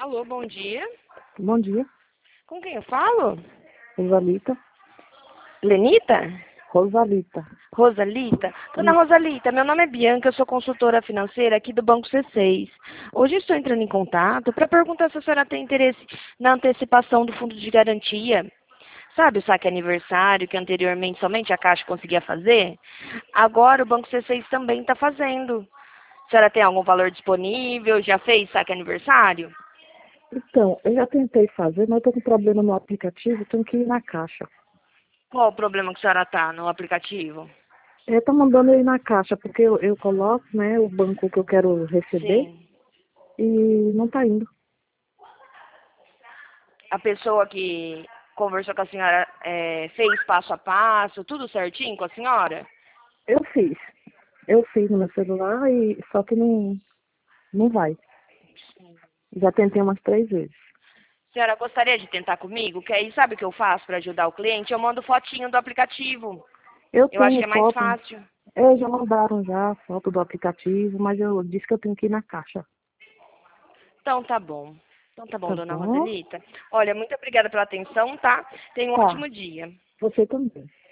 Alô, bom dia. Bom dia, Com quem eu falo? Rosalita. Lenita? Rosalita. Rosalita? Dona Rosalita, meu nome é Bianca, eu sou consultora financeira aqui do Banco C6. Hoje estou entrando em contato para perguntar se a senhora tem interesse na antecipação do fundo de garantia. Sabe o saque aniversário que anteriormente somente a Caixa conseguia fazer? Agora o Banco C6 também está fazendo. A senhora tem algum valor disponível? Já fez saque aniversário? Então, eu já tentei fazer, mas eu tô com problema no aplicativo, tenho que ir na caixa. Qual o problema que a senhora está no aplicativo? Tá mandando eu ir na caixa, porque eu coloco, né, o banco que eu quero receber Sim. e não tá indo. A pessoa que conversou com a senhora fez passo a passo, tudo certinho com a senhora? Eu fiz. Eu fiz no meu celular e só que não vai. Já tentei umas 3 vezes. A senhora gostaria de tentar comigo? Que aí sabe o que eu faço para ajudar o cliente? Eu mando fotinho do aplicativo. Eu Eu acho tenho que é mais foto, fácil. já mandaram já a foto do aplicativo, mas eu disse que eu tenho que ir na caixa. Então tá bom. Então tá bom, Tá dona bom? Roselita. Olha, muito obrigada pela atenção, tá? Tenha um Tá. ótimo dia. Você também.